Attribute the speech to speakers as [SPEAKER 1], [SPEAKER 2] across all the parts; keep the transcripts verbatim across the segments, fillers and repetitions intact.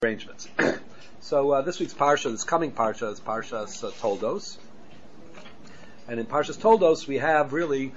[SPEAKER 1] arrangements. So uh, this week's parsha, this coming parsha, is Parshas uh, Toldos, and in Parshas Toldos we have really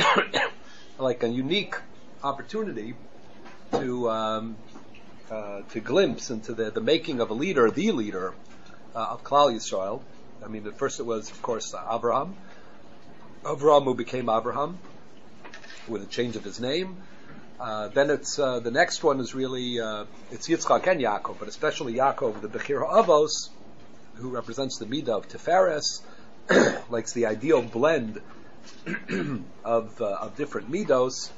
[SPEAKER 1] like a unique opportunity to um, uh, to glimpse into the, the making of a leader, the leader uh, of Klal Yisrael. I mean, at first it was, of course, uh, Avraham. Avraham who became Avraham with a change of his name. Uh, then it's uh, the next one is really uh, it's Yitzchak and Yaakov, but especially Yaakov, the Bechir Avos, who represents the midah of Tiferes, like it's the ideal blend of uh, of different midos.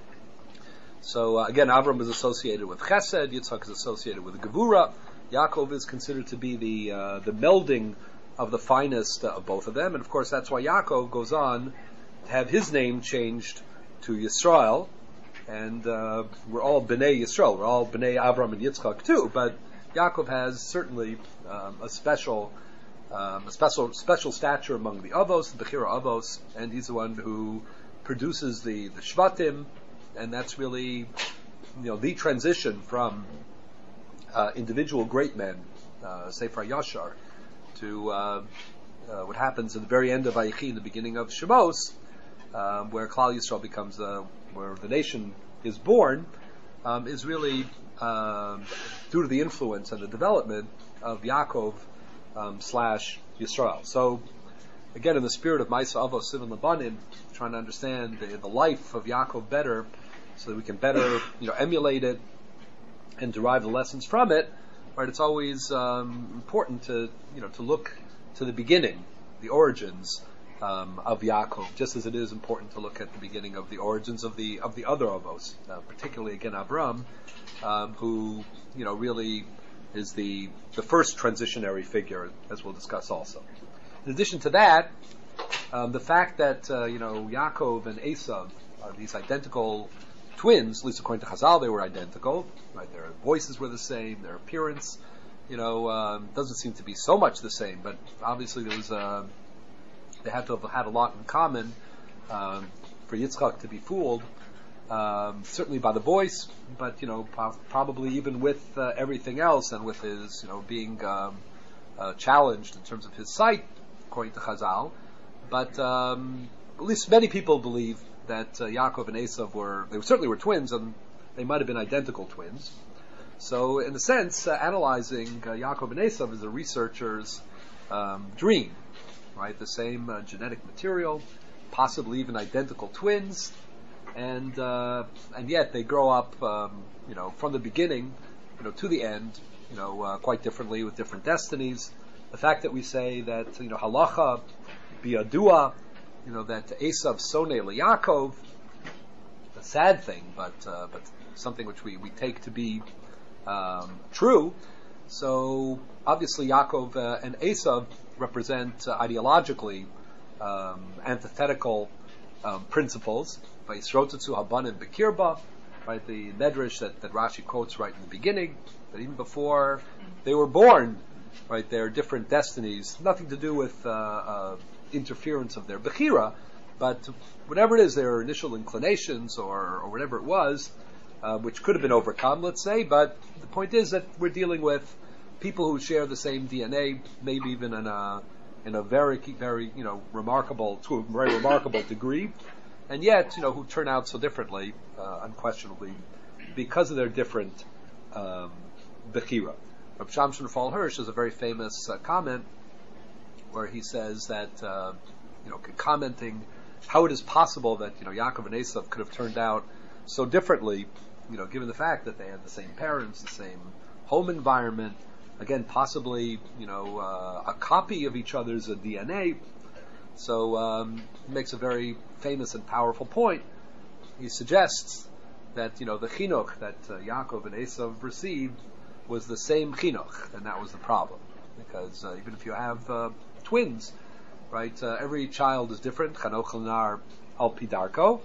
[SPEAKER 1] So uh, again, Avram is associated with Chesed, Yitzchak is associated with Gevura, Yaakov is considered to be the uh, the melding of the finest uh, of both of them, and of course that's why Yaakov goes on to have his name changed to Yisrael. And uh, we're all Bnei Yisrael, we're all Bnei Avram and Yitzchak too, but Yaakov has certainly um, a special um, a special special stature among the Avos, the Bechira Avos, and he's the one who produces the, the Shvatim, and that's really, you know, the transition from uh, individual great men, uh, Sefer Yashar, to uh, uh, what happens at the very end of Vayechi, in the beginning of Shemos, um, where Klal Yisrael becomes a where the nation is born, um, is really um, due to the influence and the development of Yaakov um, slash Yisrael. So, again, in the spirit of Maisa Avos Sivan Labanim, trying to understand the, the life of Yaakov better, so that we can better, you know, emulate it and derive the lessons from it. Right? It's always um, important to, you know, to look to the beginning, the origins Um, of Yaakov, just as it is important to look at the beginning of the origins of the of the other Avos, uh, particularly again Avram, um, who you know really is the the first transitionary figure, as we'll discuss also. In addition to that, um, the fact that uh, you know Yaakov and Esav are these identical twins, at least according to Chazal, they were identical. Right, their voices were the same, their appearance, you know, um, doesn't seem to be so much the same, but obviously there was a They had to have had a lot in common um, for Yitzchak to be fooled, um, certainly by the voice, but you know po- probably even with uh, everything else and with his you know being um, uh, challenged in terms of his sight, according to Chazal. But um, at least many people believe that uh, Yaakov and Esav were they certainly were twins, and they might have been identical twins. So in a sense, uh, analyzing uh, Yaakov and Esav is a researcher's um, dream. Right, the same uh, genetic material, possibly even identical twins, and uh, and yet they grow up, um, you know, from the beginning, you know, to the end, you know, uh, quite differently with different destinies. The fact that we say that you know halacha biadua, you know, that Esav sonei leYaakov, a sad thing, but uh, but something which we, we take to be um, true. So obviously Yaakov uh, and Esav represent uh, ideologically um, antithetical um, principles. By Yisrotetsu Habanim Bekirba, right, the Medrash that, that Rashi quotes right in the beginning, that even before they were born, right, their different destinies, nothing to do with uh, uh, interference of their Bechira, but whatever it is, their initial inclinations or, or whatever it was, uh, which could have been overcome, let's say, but the point is that we're dealing with people who share the same D N A, maybe even in a in a very very you know remarkable to a very remarkable degree, and yet you know who turn out so differently, uh, unquestionably, because of their different um, bechira. Rav Shamshon Fall Hirsch has a very famous uh, comment where he says that uh, you know commenting how it is possible that you know Yaakov and Esav could have turned out so differently, you know given the fact that they had the same parents, the same home environment. Again, possibly, you know, uh, a copy of each other's uh, D N A. So um, he makes a very famous and powerful point. He suggests that, you know, the chinuch that uh, Yaakov and Esav received was the same chinuch, and that was the problem. Because uh, even if you have uh, twins, right, uh, every child is different. Chanoch l'nar al pi darko.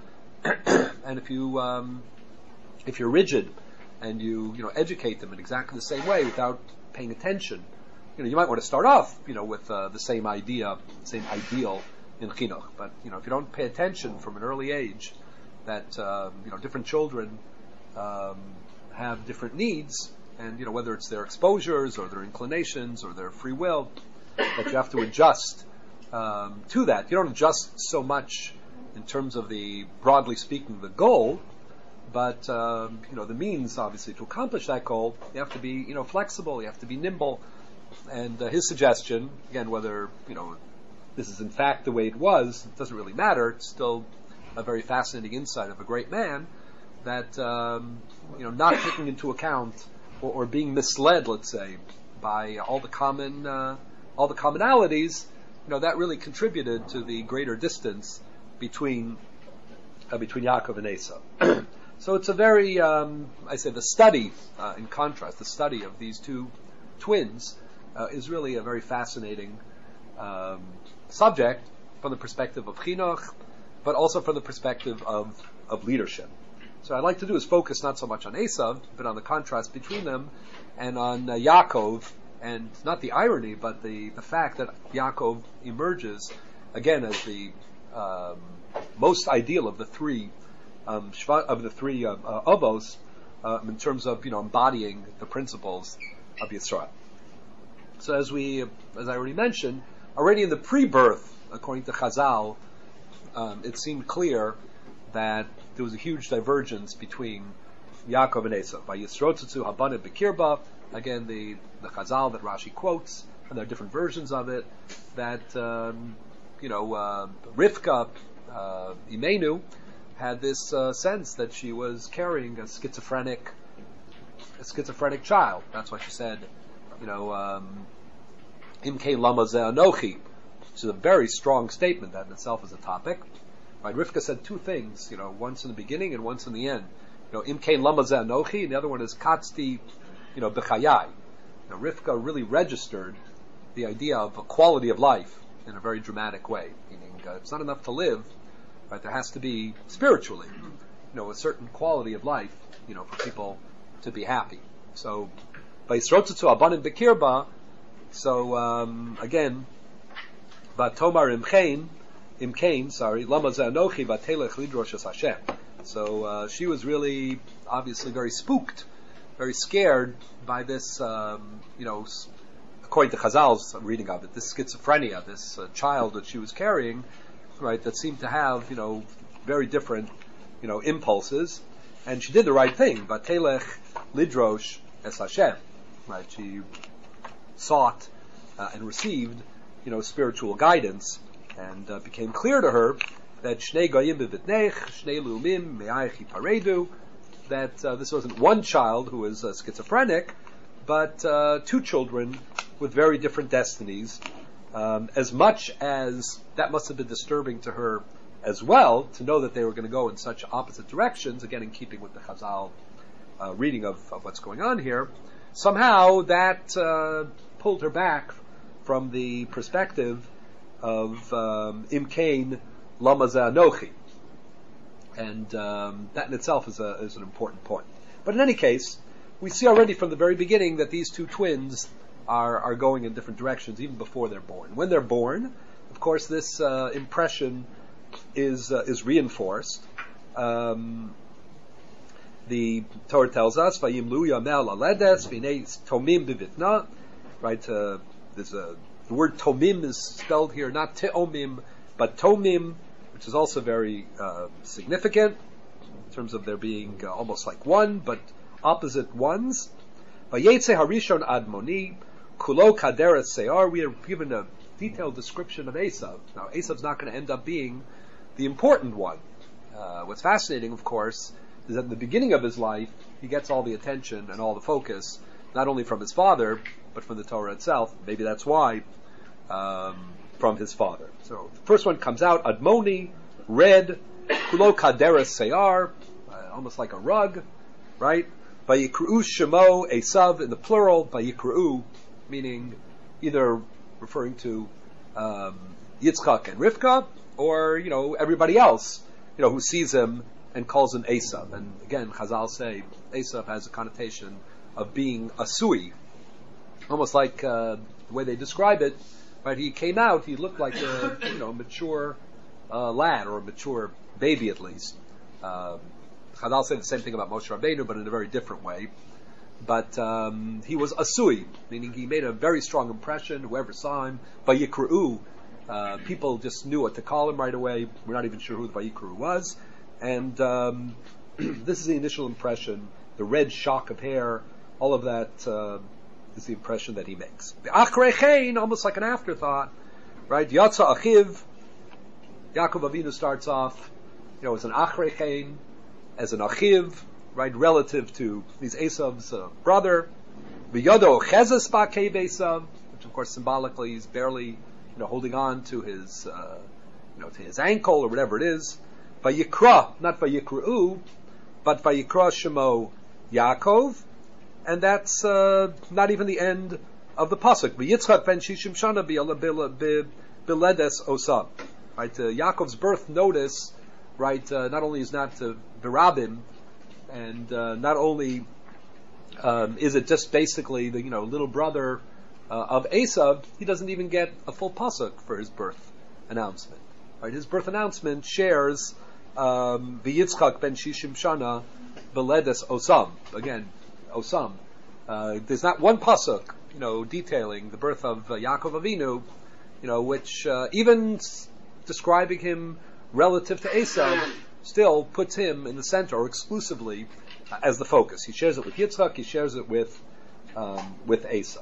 [SPEAKER 1] And if you um, if you're rigid and you you know educate them in exactly the same way without paying attention, you know, you might want to start off, you know, with uh, the same idea, same ideal in chinuch. But you know, if you don't pay attention from an early age, that um, you know, different children um, have different needs, and you know whether it's their exposures or their inclinations or their free will, that you have to adjust um, to that. You don't adjust so much in terms of the, broadly speaking, the goal, but um, you know the means, obviously, to accomplish that goal. You have to be, you know, flexible. You have to be nimble. And uh, his suggestion, again, whether you know this is in fact the way it was, it doesn't really matter. It's still a very fascinating insight of a great man that um, you know not taking into account or, or being misled, let's say, by all the common uh, all the commonalities. You know that really contributed to the greater distance between uh, between Yaakov and Esau. So it's a very, um, I say, the study, uh, in contrast, the study of these two twins uh, is really a very fascinating um, subject from the perspective of chinuch, but also from the perspective of, of leadership. So what I'd like to do is focus not so much on Esau, but on the contrast between them, and on uh, Yaakov, and not the irony, but the, the fact that Yaakov emerges, again, as the um, most ideal of the three Um, of the three uh, uh, avos, uh, in terms of you know embodying the principles of Yisrael. So as we, as I already mentioned, already in the pre-birth, according to Chazal, um, it seemed clear that there was a huge divergence between Yaakov and Esau. By Yisrotzutzu habanim bekirba, again the the Chazal that Rashi quotes, and there are different versions of it. That um, you know uh, Rivka, uh, Imenu, had this uh, sense that she was carrying a schizophrenic, a schizophrenic child. That's why she said, you know, Imke lama ze anochi, which is a very strong statement. That in itself is a topic. Right? Rivka said two things, you know, once in the beginning and once in the end. You know, Imke lama ze anochi, and the other one is katzti, you know, bechayai. You know, Rivka really registered the idea of a quality of life in a very dramatic way. Meaning, uh, it's not enough to live. Right, there has to be spiritually, you know, a certain quality of life, you know, for people to be happy. So, by Yisrotzutzu abanim bekirba, so um, again, Vatomar imchein, imkein, sorry, lama ze anochi vatelech lidrosh es Hashem. So uh, she was really, obviously, very spooked, very scared by this, um, you know, according to Chazal's reading of it, this schizophrenia, this uh, child that she was carrying. Right, that seemed to have, you know, very different, you know, impulses, and she did the right thing. Vatelech lidrosh es Hashem. Right, she sought uh, and received, you know, spiritual guidance, and uh, became clear to her that shnei goyim b'vitnech, shnei lumim me'ayich yiparedu, that uh, this wasn't one child who was uh, schizophrenic, but uh, two children with very different destinies. Um, as much as that must have been disturbing to her as well, to know that they were going to go in such opposite directions, again in keeping with the Chazal uh, reading of, of what's going on here, somehow that uh, pulled her back from the perspective of um, Imkain Lama Ze Anochi. And um, that in itself is, a, is an important point. But in any case, we see already from the very beginning that these two twins Are, are going in different directions even before they're born. When they're born, of course, this uh, impression is uh, is reinforced. Um, the Torah tells us, "Vayimlu yamel aledes v'nei tomim b'vitna." Right? Uh, there's a the word tomim is spelled here not teomim but tomim, which is also very uh, significant in terms of there being uh, almost like one but opposite ones. Vayetze harishon admoni. Kulo Kadera Seyar, we are given a detailed description of Esav. Now, Esav's not going to end up being the important one. Uh, what's fascinating, of course, is that in the beginning of his life, he gets all the attention and all the focus, not only from his father, but from the Torah itself. Maybe that's why, um, from his father. So, the first one comes out, Admoni, red, Kulo Kadera Seyar, uh, almost like a rug, right? Vayikru'u Shemo Esav in the plural, Vayikru'u, meaning either referring to um, Yitzchak and Rivka, or you know everybody else, you know who sees him and calls him Esav. And again, Chazal say Esav has a connotation of being a sui, almost like uh, the way they describe it. Right, he came out, he looked like a you know mature uh, lad or a mature baby at least. Um, Chazal say the same thing about Moshe Rabbeinu, but in a very different way. but um, he was asui, meaning he made a very strong impression. Whoever saw him, Vayikru, uh, people just knew what to call him right away. We're not even sure who the Vayikru was. And um, this is the initial impression. The red shock of hair, all of that uh, is the impression that he makes. The Achrei Chen, almost like an afterthought, right? Yatsa Achiv, Yaakov Avinu starts off, you know, as an Achrei Chen, as an Achiv, right, relative to these Esav's uh, brother. V'yodo Chezes Ba'kev Esav, which of course symbolically he's barely, you know, holding on to his, uh, you know, to his ankle or whatever it is. Vayikra, not Vayikra'u, but Vayikra Shemo Yaakov, and that's uh, not even the end of the pasuk. V'yitzchak ben shishim shana biledes osam. Right, uh, Yaakov's birth notice, right, uh, not only is not uh, Virabim, and uh, not only um, is it just basically the you know little brother uh, of Esav, he doesn't even get a full pasuk for his birth announcement. Right, his birth announcement shares um, V'yitzchak ben shishim shana beledes osam. Again, osam. Uh, there's not one pasuk, you know, detailing the birth of uh, Yaakov Avinu, you know, which uh, even s- describing him relative to Esav still puts him in the center, or exclusively uh, as the focus. He shares it with Yitzchak, he shares it with um, with Esav.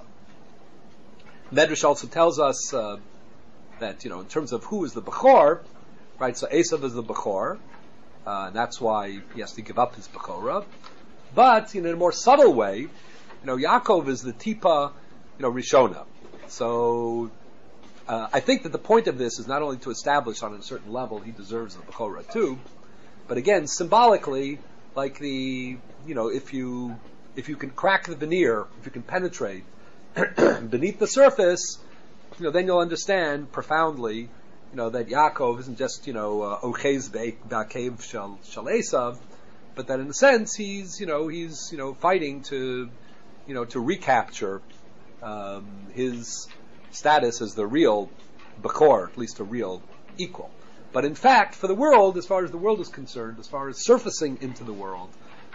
[SPEAKER 1] Medrash also tells us uh, that, you know, in terms of who is the Bechor, right, so Esav is the Bechor, uh, and that's why he has to give up his Bechorah. But, you know, in a more subtle way, you know, Yaakov is the Tipa, you know, Rishona. So, uh, I think that the point of this is not only to establish on a certain level he deserves the Bechorah too, but again, symbolically, like the, you know, if you, if you can crack the veneer, if you can penetrate beneath the surface, you know, then you'll understand profoundly, you know, that Yaakov isn't just, you know, Ochez Ba'kev Shal Esav, but that in a sense he's, you know, he's, you know, fighting to, you know, to recapture um, his status as the real Bechor, at least a real equal. But in fact, for the world, as far as the world is concerned, as far as surfacing into the world,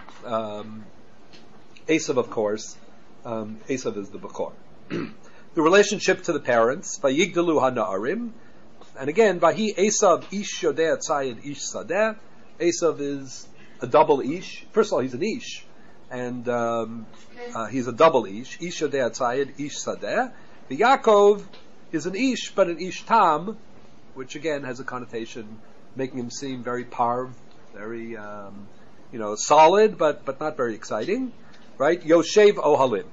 [SPEAKER 1] um, Esav, of course, um, Esav is the Bechor. The relationship to the parents, Vayigdalu HaNa'arim, and again, Vahi Esav Ish Yodeh Tzayid Ish Sadeh. Esav is a double Ish. First of all, he's an Ish, and um, uh, he's a double Ish. Ish Yodeh Tzayid Ish Sadeh. The Yaakov is an Ish, but an Ish Tam, which again has a connotation making him seem very parv, very um, you know solid, but but not very exciting, right? Yoshev Ohalim.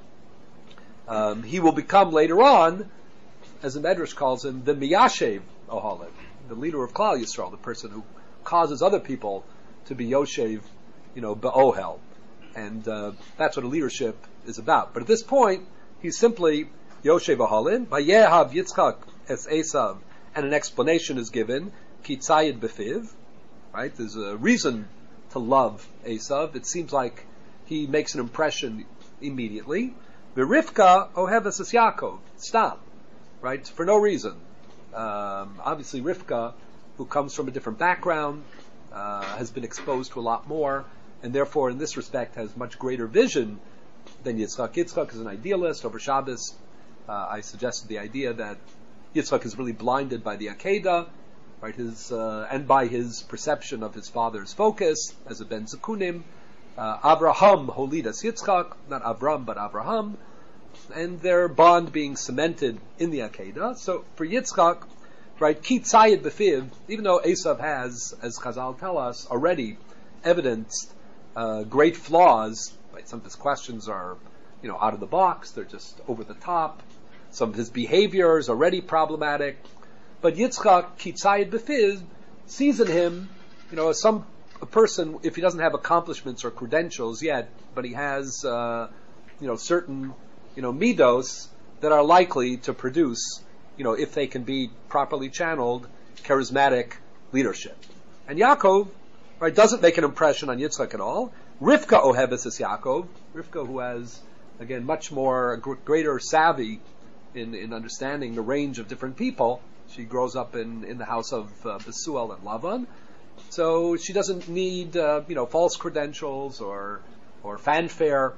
[SPEAKER 1] Um, he will become later on, as the Medrash calls him, the Miyashev Ohalim, the leader of Klal Yisrael, the person who causes other people to be Yoshev, you know, Be'ohel, and uh, that's what a leadership is about. But at this point, he's simply Yoshev Ohalim. Vayehav Yitzchak es Esav. And an explanation is given, Ki tzayid befiv, right? There's a reason to love Esav. It seems like he makes an impression immediately. V'Rivka oheves es Yaakov. Stop, right? For no reason. Um, obviously, Rivka, who comes from a different background, uh, has been exposed to a lot more, and therefore, in this respect, has much greater vision than Yitzchak. Yitzchak is an idealist. Over Shabbos, uh, I suggested the idea that Yitzchak is really blinded by the Akedah, right? His uh, and by his perception of his father's focus as a ben Zekunim. Uh, Avraham holidas Yitzchak, not Avram but Avraham, and their bond being cemented in the Akedah. So for Yitzchak, right, ki tzayid befiv, even though Esav has, as Chazal tell us, already evidenced uh, great flaws. Right? Some of his questions are, you know, out of the box. They're just over the top. Some of his behavior is already problematic, but Yitzchak, ki tzayid befiv, sees in him, you know, as some a person, if he doesn't have accomplishments or credentials yet, but he has, uh, you know, certain, you know, midos that are likely to produce, you know, if they can be properly channeled, charismatic leadership. And Yaakov, right, doesn't make an impression on Yitzchak at all. Rivka oheves es Yaakov, Rivka, who has, again, much more gr- greater savvy in, in understanding the range of different people. She grows up in, in the house of uh, Besuel and Lavan, so she doesn't need uh, you know false credentials or or fanfare.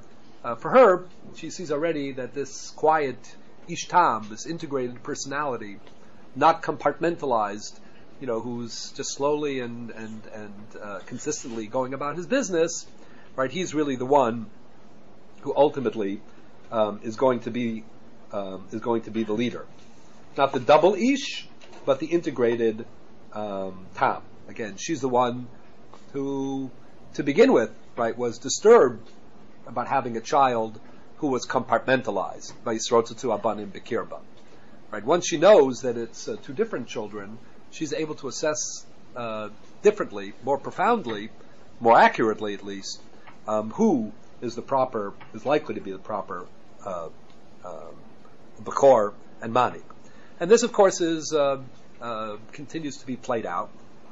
[SPEAKER 1] uh, for her, she sees already that this quiet Ishtam, this integrated personality, not compartmentalized, you know, who's just slowly and and and uh, consistently going about his business, right? He's really the one who ultimately um, is going to be um, is going to be the leader, not the double ish, but the integrated um, tam. Again, she's the one who, to begin with, right, was disturbed about having a child who was compartmentalized by Yisrotzatu Abanim Bekirba. Right, once she knows that it's uh, two different children, she's able to assess uh, differently, more profoundly, more accurately at least, um, who is the proper, is likely to be the proper uh, um, Bechor and Mani. And this, of course, is uh, uh, continues to be played out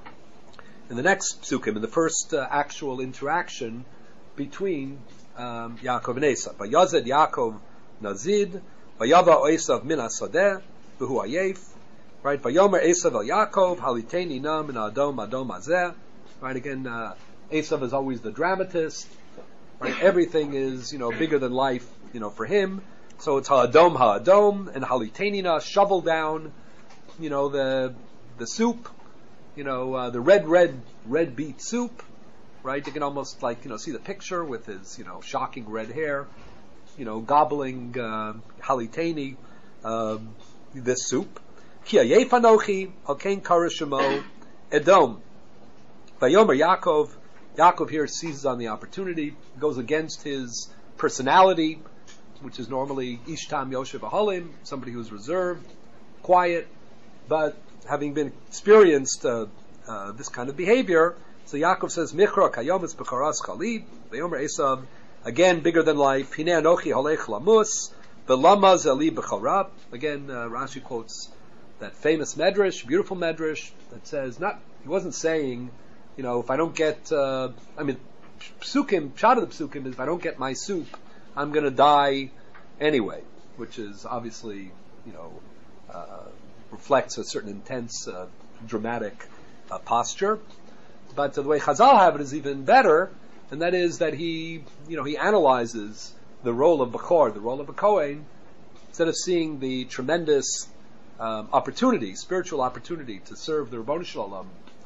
[SPEAKER 1] in the next psukim, in the first uh, actual interaction between um, Yaakov and Esav. Vayazed Yaakov Nazid, Vayava Esav min hasadeh, v'hu ayef. Right, Vayomer Esav el Yaakov, Haliteni nam min adom adom hazeh. Right, again, uh, Esav is always the dramatist. Right, everything is, you know, bigger than life, you know, for him. So it's ha'adom ha'adom, and Haliteni na, shovel down, you know, the the soup, you know, uh, the red, red, red beet soup. Right, you can almost like, you know, see the picture with his, you know, shocking red hair, you know, gobbling uh, Haliteni, uh, this soup. Ki ayef anochi, alkein karashemo, Edom. Vayomer Yaakov, Yaakov here seizes on the opportunity, goes against his personality, which is normally Ishtam Yoshev Ahalim, somebody who's reserved, quiet, but having been experienced uh, uh, this kind of behavior, so Yaakov says, Michra kayomis b'charas chalid, Vayomer Esav, again bigger than life, Hine anochi holech lamus, v'lama zeli b'charab. Again, uh, Rashi quotes that famous medrash, beautiful medrash, that says, not, he wasn't saying, you know, if I don't get, uh, I mean, psukim, shot of the psukim is, if I don't get my soup, I'm going to die anyway, which is obviously, you know, uh, reflects a certain intense, uh, dramatic uh, posture. But uh, the way Chazal have it is even better, and that is that he, you know, he analyzes the role of Bechor, the role of a Kohen, instead of seeing the tremendous um, opportunity, spiritual opportunity to serve the Ribono Shel Olam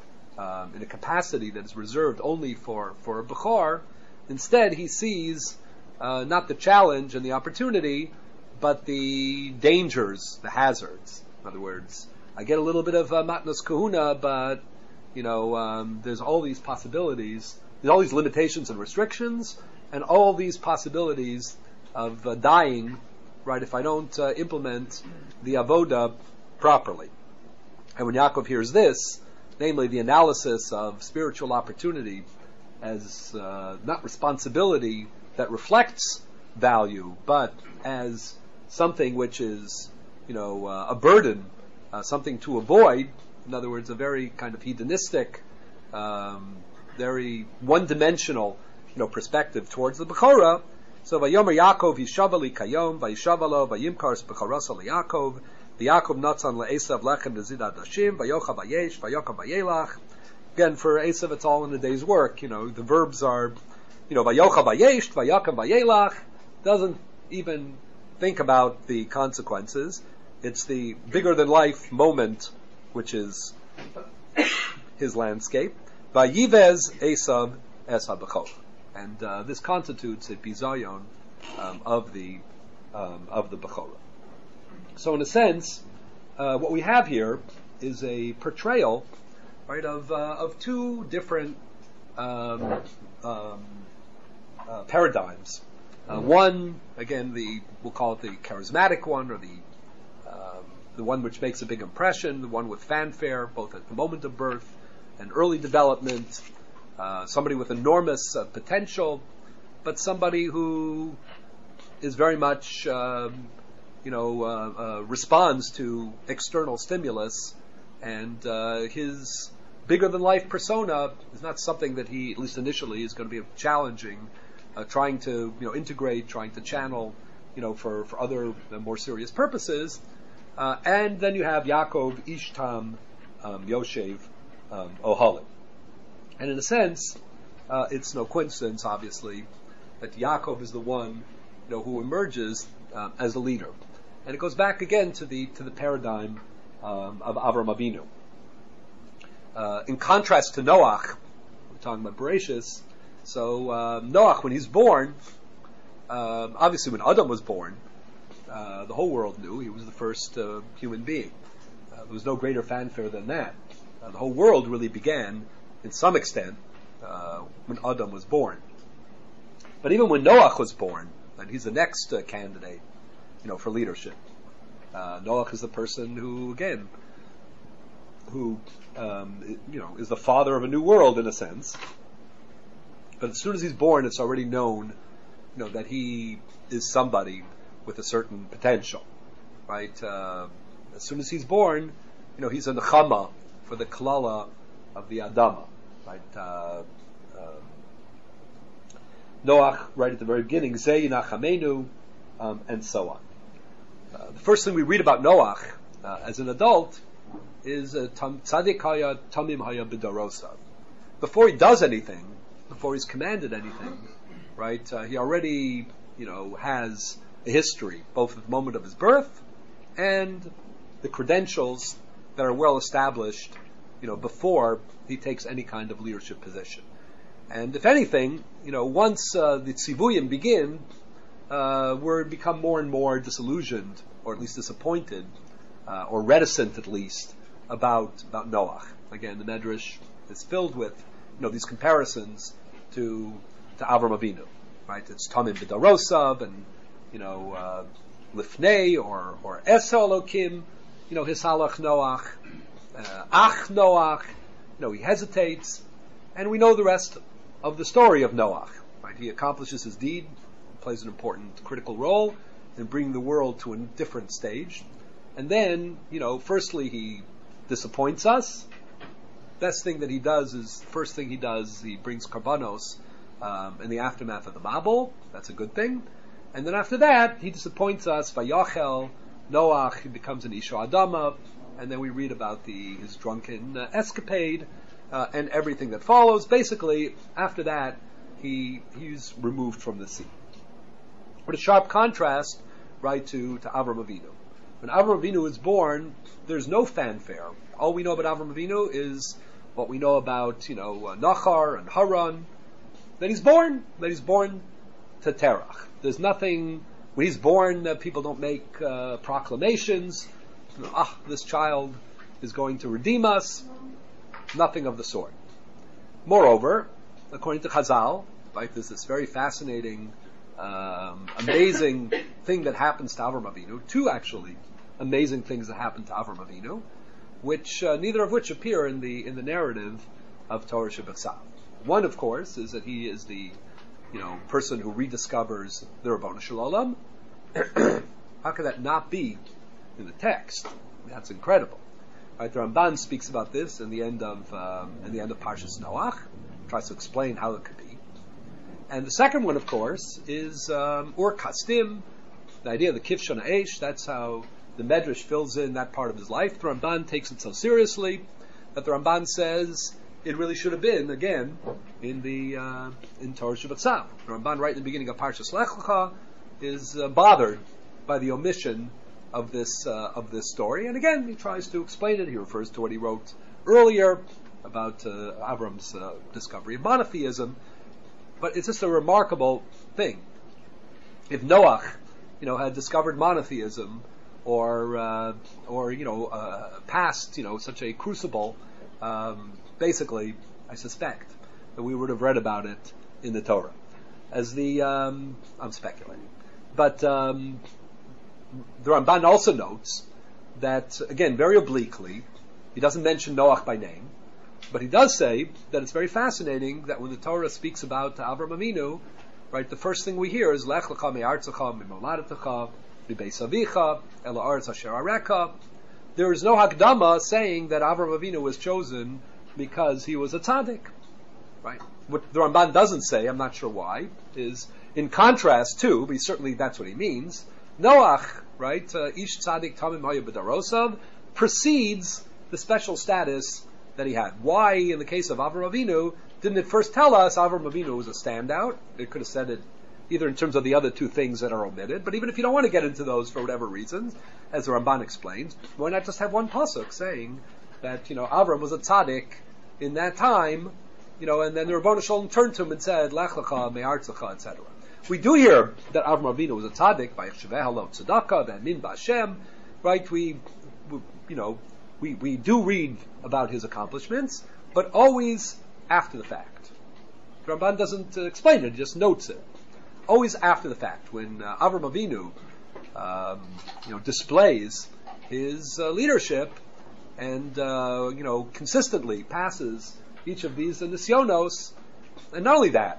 [SPEAKER 1] um, in a capacity that is reserved only for, for a Bechor. Instead, he sees uh, not the challenge and the opportunity, but the dangers, the hazards. In other words, I get a little bit of uh, matnos kahuna, but you know, um, there's all these possibilities, there's all these limitations and restrictions, and all these possibilities of uh, dying, right, if I don't uh, implement the avoda properly. And when Yaakov hears this, namely the analysis of spiritual opportunity as uh, not responsibility that reflects value, but as something which is, you know, uh, a burden, uh, something to avoid. In other words, a very kind of hedonistic, um, very one-dimensional, you know, perspective towards the Bechorah. So, Vayomer Yaakov Yishavali Kayom, Vayishavalo, Vayimkars Bechorasa LeYaakov, V'Yaakov Natzan LeEsav Lechem Nezid Adashim, Vayocha Vayesh, Vayocha Vayelach. Again, for Esav, it's all in a day's work. You know, the verbs are, you know, Vayocha Vayesh, Vayocha Vayelach. Doesn't even think about the consequences. It's the bigger-than-life moment, which is his landscape. Vayivez Esav es haBechor, and uh, this constitutes a bizayon um, of the um, of the Bechorah. So, in a sense, uh, what we have here is a portrayal, right, of uh, of two different um, um, uh, paradigms. Uh, one, again, the we'll call it the charismatic one, or the um, the one which makes a big impression, the one with fanfare, both at the moment of birth and early development, uh, somebody with enormous uh, potential, but somebody who is very much, um, you know, uh, uh, responds to external stimulus, and uh, his bigger-than-life persona is not something that he, at least initially, is going to be challenging, uh, trying to, you know, integrate, trying to channel, you know, for, for other uh, more serious purposes. Uh, and then you have Yaakov Ishtam um, Yoshev um, Ohalim. And in a sense, uh, it's no coincidence, obviously, that Yaakov is the one you know, who emerges um, as a leader. And it goes back again to the to the paradigm um, of Avram Avinu. Uh, in contrast to Noach, we're talking about Bereshis. So uh, Noach, when he's born, uh, obviously when Adam was born, uh, the whole world knew he was the first uh, human being. Uh, there was no greater fanfare than that. Uh, the whole world really began, in some extent, uh, when Adam was born. But even when Noach was born, and he's the next uh, candidate, you know, for leadership. Uh, Noach is the person who, again, who um, you know, is the father of a new world in a sense. But as soon as he's born, it's already known, you know, that he is somebody with a certain potential, right? Uh, as soon as he's born, you know, he's a nechama for the klala of the Adama, right? Uh, uh, Noach, right at the very beginning, Zeh Yinachamenu, um, and so on. Uh, the first thing we read about Noach uh, as an adult is Tzadik Haya Tamim Haya B'Darosa. Before he does anything, before he's commanded anything, right? Uh, he already, you know, has a history, both at the moment of his birth and the credentials that are well established, you know, before he takes any kind of leadership position. And if anything, you know, once uh, the tzivuyim begin, uh, we're become more and more disillusioned, or at least disappointed, uh, or reticent at least, about about Noach. Again, the Medrash is filled with, you know, these comparisons to to Avram Avinu, right? It's Tamim B'Darosav, and you know, uh, Lifnei or or Esa Elokim, you know, Hisalach Noach, uh, Ach Noach. You know, he hesitates, and we know the rest of the story of Noach. Right? He accomplishes his deed, plays an important critical role in bringing the world to a different stage, and then, you know, firstly he disappoints us. Best thing that he does is, first thing he does, he brings karbanos um, in the aftermath of the Mabul. That's a good thing. And then after that, he disappoints us. Vayachel, Noach, he becomes an Isha Adama, and then we read about the his drunken uh, escapade uh, and everything that follows. Basically, after that, he he's removed from the scene. What a sharp contrast, right, to, to Avram Avinu. When Avram Avinu is born, there's no fanfare. All we know about Avram Avinu is what we know about, you know, uh, Nachar and Haran. That he's born, that he's born to Terach. There's nothing, when he's born, uh, people don't make uh, proclamations. You know, ah, this child is going to redeem us. Nothing of the sort. Moreover, according to Chazal, right, there's this very fascinating, um, amazing thing that happens to Avram Avinu. Two, actually, amazing things that happen to Avram Avinu, which uh, neither of which appear in the in the narrative of Torah Shebechsav. One, of course, is that he is the, you know, person who rediscovers the Rabbanu Shalom. How could that not be in the text? That's incredible. Right, the Ramban speaks about this in the end of um, in the end of Parshas Noach, tries to explain how it could be. And the second one, of course, is um, Ur Kasdim, the idea of the Kivshon Aish. That's how the Medrash fills in that part of his life. The Ramban takes it so seriously that the Ramban says it really should have been, again, in the uh, in Torah Shebechsav. The Ramban, right in the beginning of Parshas Lech Lecha, is uh, bothered by the omission of this uh, of this story. And again, he tries to explain it. He refers to what he wrote earlier about uh, Avram's uh, discovery of monotheism. But it's just a remarkable thing. If Noach, you know, had discovered monotheism, or uh, or you know, uh, passed, you know, such a crucible, um, basically, I suspect that we would have read about it in the Torah. As the um, I'm speculating, but um, the Ramban also notes that, again, very obliquely, he doesn't mention Noach by name, but he does say that it's very fascinating that when the Torah speaks about Avram Avinu, right, the first thing we hear is Lech lecha me'artzecha me'moladetecha mibeis avicha el ha'aretz asher areka. There is no hakdama saying that Avram Avinu was chosen because he was a tzaddik, right? What the Ramban doesn't say, I'm not sure why, is in contrast to, but certainly that's what he means, Noach, right, uh, ish tzaddik tamim haya b'darosav, precedes the special status that he had. Why, in the case of Avram Avinu, didn't it first tell us Avram Avinu was a standout? It could have said it either in terms of the other two things that are omitted, but even if you don't want to get into those for whatever reasons, as the Ramban explains, why not just have one pasuk saying that, you know, Avram was a tzaddik in that time, you know, and then the Rebbeinu Shalom turned to him and said, Lech lecha me'artzecha, et cetera. We do hear that Avram Avinu was a tzaddik by Yeshuvah lo tzedakah, v'amin b'Hashem, right? We, we, you know, we, we do read about his accomplishments, but always after the fact. The Ramban doesn't uh, explain it; he just notes it. Always after the fact, when uh, Avram Avinu, um, you know, displays his uh, leadership and uh, you know consistently passes each of these nisyonos, and not only that,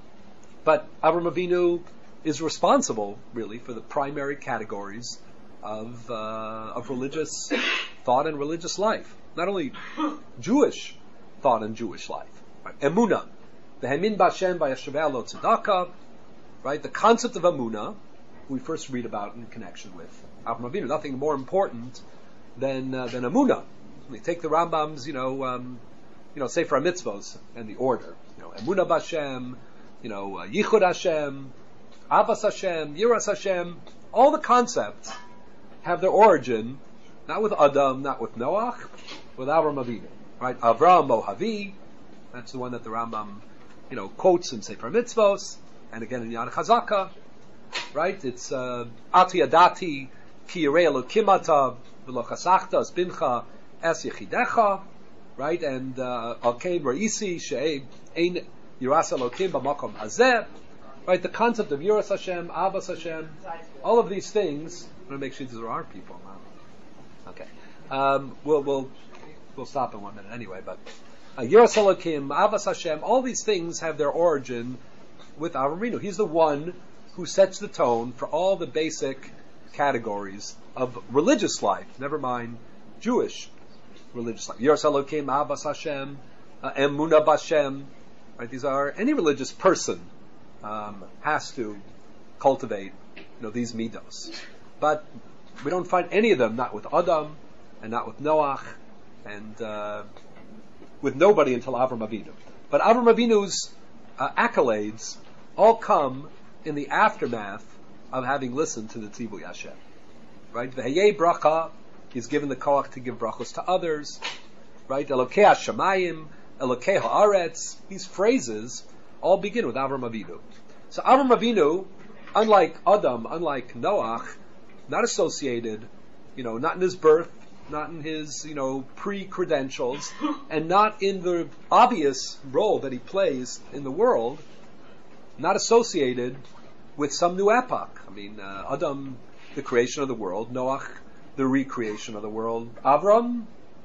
[SPEAKER 1] but Avram Avinu is responsible really for the primary categories of uh, of religious thought and religious life. Not only Jewish thought and Jewish life, right? Emunah, the Hemin B'Hashem V'Yashaveh Lo Tzedakah, right? The concept of Emunah we first read about in connection with Avram Avinu. Nothing more important than uh, than Emunah. They take the Rambam's, you know, um, you know, Sefer HaMitzvos and the order. You know, Emunah B'Hashem, you know, uh, Yichud Hashem, Avas Hashem, Yiras Hashem. All the concepts have their origin not with Adam, not with Noach, with Avram Avinu. Right? Avram Mohavi, that's the one that the Rambam, you know, quotes in Sefer HaMitzvos, and again in Yad Chazaka. Right? It's uh, Ati Adati Ki Yirei Elokim Ata V'lo Chasachta Es Bincha Es Yechidecha. Right? And Al Kein Ra'isi She'ein Ein Yiras Elokim B'makom Hazeh. Right? The concept of Yiras Hashem, Avas Hashem, all of these things. I'm going to make sure these are our people. Okay. Um, we'll we'll we'll stop in one minute anyway. But uh, Yiras Elokim, Avas Hashem, all these things have their origin with Avram Avinu. He's the one who sets the tone for all the basic categories of religious life, never mind Jewish religious life. Yiras Elokim, Avas Hashem, uh, Emunah B'Hashem. Right? These are, any religious person um, has to cultivate, you know, these midos. But we don't find any of them, not with Adam, and not with Noach, and uh, with nobody until Avram Avinu. But Avram Avinu's uh, accolades all come in the aftermath of having listened to the Tzivui Hashem. Right? V'heyei bracha, he's given the koach to give brachos to others. Right? Elokei Hashemayim, Elokei Haaretz. These phrases all begin with Avram Avinu. So Avram Avinu, unlike Adam, unlike Noach, not associated, you know, not in his birth, not in his, you know, pre-credentials, and not in the obvious role that he plays in the world, not associated with some new epoch. I mean, uh, Adam, the creation of the world, Noach, the recreation of the world, Avram,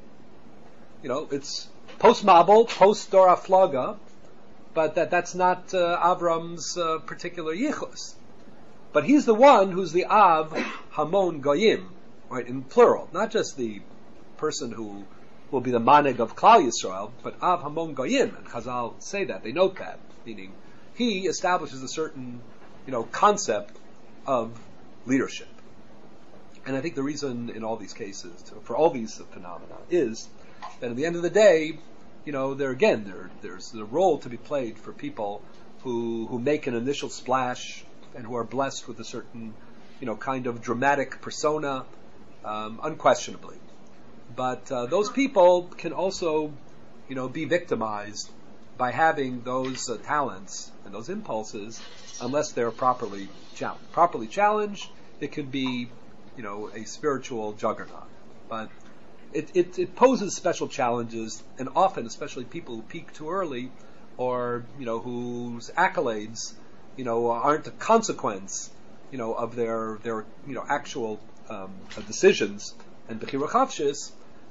[SPEAKER 1] you know, it's post-Mabel, post-Dor Haflaga, but that, that's not uh, Avram's uh, particular yichus. But he's the one who's the Av Hamon Goyim, right, in plural, not just the person who will be the Manig of Klal Yisrael, but Av Hamon Goyim, and Chazal say that, they note that, meaning he establishes a certain, you know, concept of leadership. And I think the reason in all these cases, for all these phenomena, is that at the end of the day, you know, there again, there, there's a role to be played for people who, who make an initial splash and who are blessed with a certain, you know, kind of dramatic persona, um, unquestionably. But uh, those people can also, you know, be victimized by having those uh, talents and those impulses, unless they're properly challenged. Properly challenged, it could be, you know, a spiritual juggernaut. But it, it, it poses special challenges, and often, especially people who peak too early, or, you know, whose accolades, you know, aren't a consequence, you know, of their, their you know, actual um, decisions and bechira chavshis,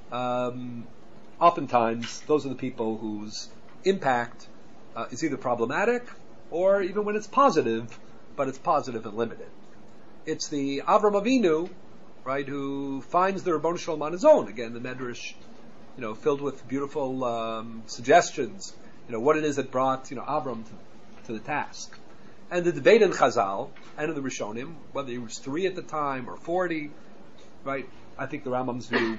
[SPEAKER 1] um, oftentimes those are the people whose impact uh, is either problematic, or even when it's positive, but it's positive and limited. It's the Avram Avinu, right, who finds the Ribono Shel Olam on his own. Again, the Medrash, you know, filled with beautiful um, suggestions, you know, what it is that brought, you know, Avram to, to the task. And the debate in Chazal and in the Rishonim, whether he was three at the time or forty, right? I think the Rambam's view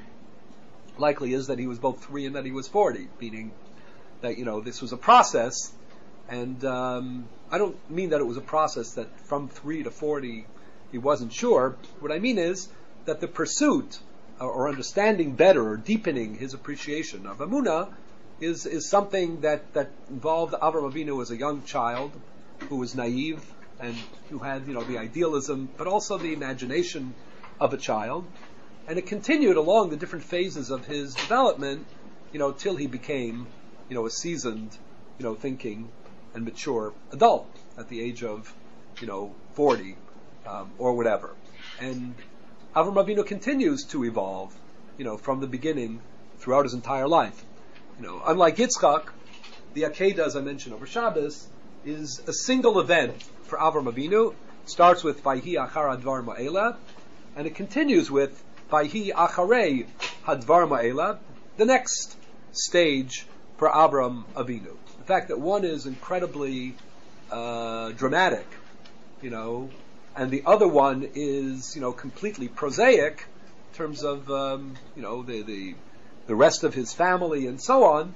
[SPEAKER 1] likely is that he was both three and that he was forty, meaning that, you know, this was a process And um, I don't mean that it was a process that from three to forty he wasn't sure. What I mean is that the pursuit or, or understanding better or deepening his appreciation of Emunah is is something that, that involved Avraham Avinu as a young child who was naive and who had, you know, the idealism but also the imagination of a child. And it continued along the different phases of his development, you know, till he became, you know, a seasoned, you know, thinking and mature adult at the age of, you know, forty um, or whatever. And Avraham Avinu continues to evolve, you know, from the beginning throughout his entire life. You know, unlike Yitzchak, the Akedah, as I mentioned over Shabbos, is a single event for Avraham Avinu. It starts with Vayhi Achar Hadvar Ma'ela, and it continues with Vayhi Acharei Hadvar Ma'ela, the next stage for Avraham Avinu. The fact that one is incredibly uh, dramatic, you know, and the other one is, you know, completely prosaic in terms of, um, you know, the, the the rest of his family and so on.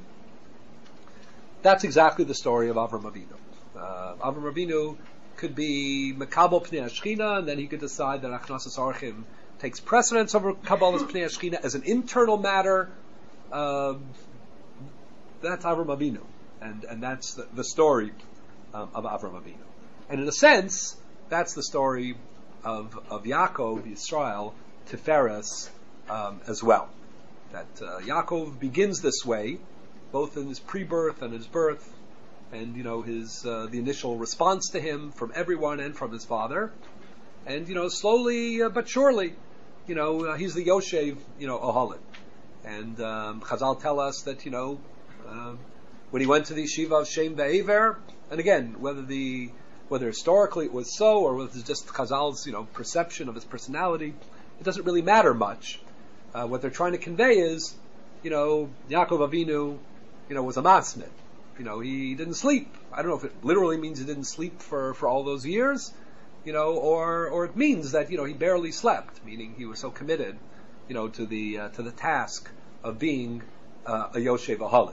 [SPEAKER 1] That's exactly the story of Avraham Avinu. Uh, Avraham Avinu could be Mekabel Pnei Shechina, and then he could decide that Achnasas Orchim takes precedence over Kabbalas Pnei Shechina as an internal matter. Um, that's Avraham Avinu, and and that's the, the story um, of Avraham Avinu. And in a sense, that's the story of of Yaakov, Yisrael, Tiferes um, as well. That uh, Yaakov begins this way, both in his pre-birth and his birth, and you know his uh, the initial response to him from everyone and from his father, and you know slowly uh, but surely, you know uh, he's the Yoshev, you know Ohalit, and um, Chazal tell us that you know uh, when he went to the yeshiva of Shem Ve'ever, and again whether the whether historically it was so or whether it's just Chazal's you know perception of his personality, it doesn't really matter much. Uh, what they're trying to convey is, you know, Yaakov Avinu, you know, was a masmid. You know, he didn't sleep. I don't know if it literally means he didn't sleep for, for all those years, you know, or or it means that you know he barely slept, meaning he was so committed, you know, to the uh, to the task of being uh, a Yoshev Ahalit.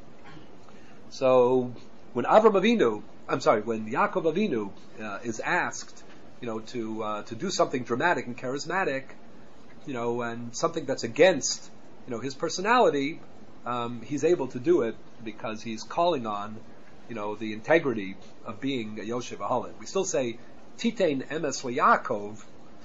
[SPEAKER 1] So when Avraham Avinu, I'm sorry, when Yaakov Avinu uh, is asked, you know, to uh, to do something dramatic and charismatic, you know, and something that's against, you know, his personality, um, he's able to do it because he's calling on, you know, the integrity of being a Yoshev Ahalit. We still say Titein Emes LeYaakov,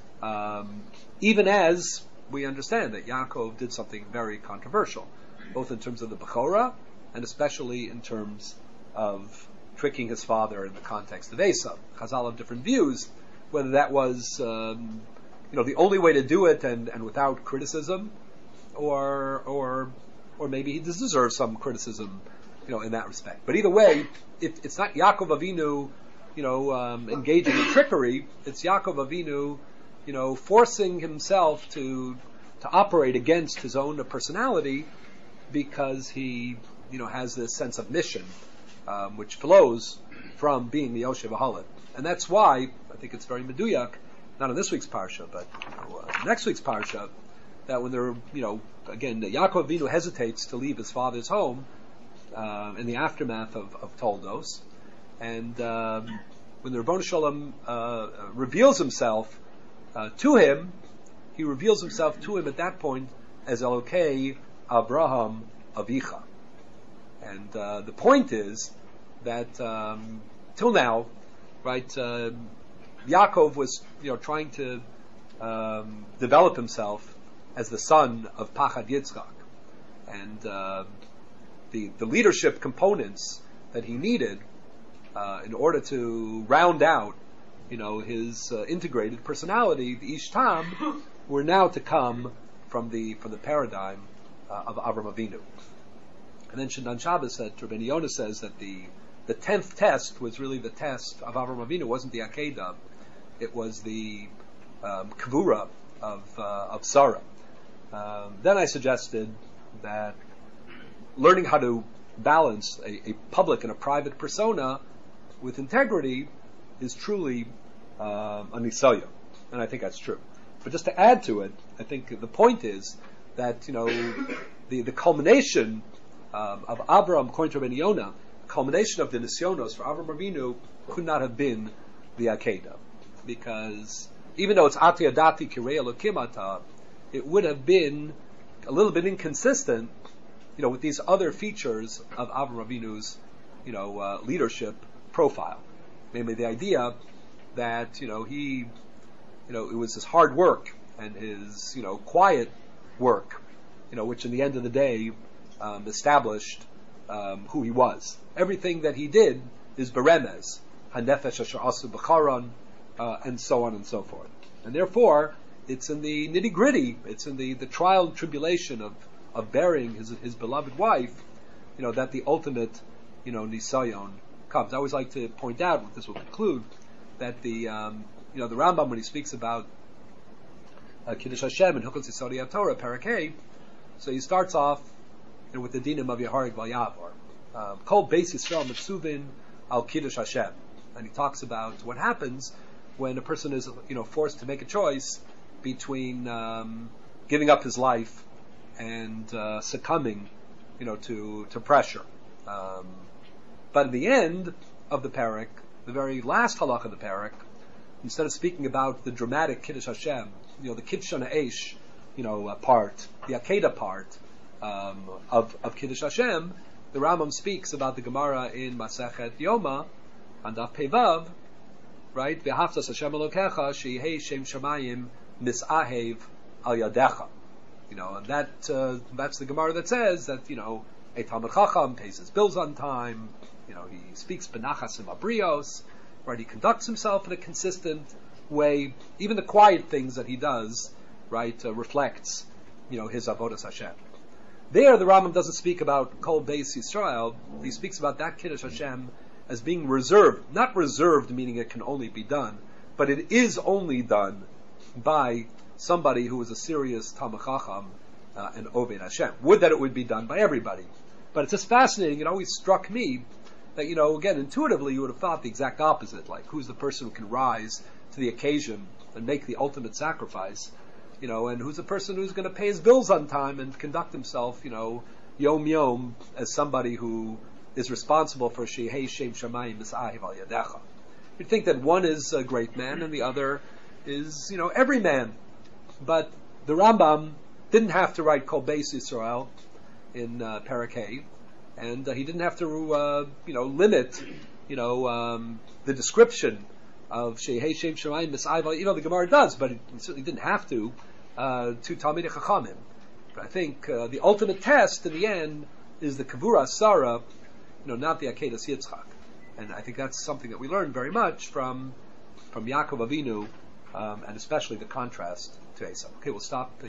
[SPEAKER 1] um, even as we understand that Yaakov did something very controversial, both in terms of the Bechorah and especially in terms of tricking his father in the context of Esav. Chazal have different views whether that was um, you know, the only way to do it and, and without criticism, or or or maybe he deserves some criticism, you know, in that respect. But either way, it, it's not Yaakov Avinu, you know, um, engaging in trickery. It's Yaakov Avinu, you know, forcing himself to to operate against his own personality because he, you know, has this sense of mission, um, which flows from being the Yoshev Ahalit. And that's why I think it's very meduyak, not in this week's parsha, but you know, uh, next week's parsha, that when there, you know, again, Yaakov Avinu hesitates to leave his father's home uh, in the aftermath of, of Toldos, and um, when the Rebbeinu Shalom uh, reveals himself uh, to him, he reveals himself to him at that point as Elokei Abraham Avicha. And uh, the point is that um, till now, right, uh, Yaakov was, you know, trying to um, develop himself as the son of Pachad Yitzchak, and uh, the the leadership components that he needed uh, in order to round out, you know, his uh, integrated personality, the Ish Tam, were now to come from the from the paradigm uh, of Avraham Avinu. And then Shindan Shabbos said, Rabbeinu Yonah says that the the tenth test was really the test of Avraham Avinu. It wasn't the Akedah. It was the um, Kavura of uh, of Sarah. Um, then I suggested that learning how to balance a, a public and a private persona with integrity is truly um, a nisaya, and I think that's true. But just to add to it, I think the point is that, you know, the the culmination um, of Abraham, according to Rabbeinu Yonah, culmination of the Nisyonos for Avram Avinu could not have been the Akedah, because even though it's Ati Adati Kirei Elokim Ata, it would have been a little bit inconsistent, you know, with these other features of Avram Avinu's, you know, uh, leadership profile. Namely, the idea that, you know, he, you know, it was his hard work and his, you know, quiet work, you know, which in the end of the day um, established um, who he was. Everything that he did is beremez, hanefesh asher asu b'charon, uh, and so on and so forth. And therefore, it's in the nitty gritty, it's in the, the trial and tribulation of, of burying his his beloved wife, you know, that the ultimate, you know, nisayon comes. I always like to point out, with this will conclude, that the um, you know the Rambam, when he speaks about uh, Kiddush Hashem and Hilchos Yisodei Torah, Parakeh, so he starts off, you know, with the dinim of Yeharig Val Yavor, Kol Beis Yisrael Mitzuvin Al Kiddush Hashem, and he talks about what happens when a person is, you know, forced to make a choice between um, giving up his life and uh, succumbing, you know, to to pressure. Um, but in the end of the parak, the very last halach of the parak, instead of speaking about the dramatic Kiddush Hashem, you know, the Kiddush Eish, you know, uh, part, the Akedah part um, of of Kiddush Hashem, the Rambam speaks about the Gemara in Masechet Yoma, on Daf Pevav, right? V'haftas Hashem Elokecha sheyehei shem shamayim misahev al yadecha. You know, and that uh, that's the Gemara that says that, you know, a Talmid Chacham pays his bills on time. You know, he speaks benachasim abrios, right? He conducts himself in a consistent way. Even the quiet things that he does, right, uh, reflects, you know, his avodas Hashem. There, the Rambam doesn't speak about Kol Beis Yisrael. He speaks about that Kiddush Hashem as being reserved, not reserved meaning it can only be done, but it is only done by somebody who is a serious Talmid Chacham uh, and Oved Hashem. Would that it would be done by everybody. But it's just fascinating. It always struck me that, you know, again, intuitively you would have thought the exact opposite. Like, who's the person who can rise to the occasion and make the ultimate sacrifice? You know, and who's the person who's going to pay his bills on time and conduct himself, you know, yom yom as somebody who is responsible for shehei shem shamayim misahev al yadecha. You'd think that one is a great man and the other is, you know, every man. But the Rambam didn't have to write Kol Beis Yisrael in uh, Parakeh, and uh, he didn't have to, uh, you know, limit, you know, um, the description of Shehei Shem Shemayim Mis'ayv. You know, the Gemara does, but it certainly didn't have to uh, to Talmidei Chachamim. But I think uh, the ultimate test in the end is the Kavura Sarah, you know, not the Akedas Yitzchak. And I think that's something that we learn very much from from Yaakov Avinu, um, and especially the contrast to Esau. Okay, we'll stop.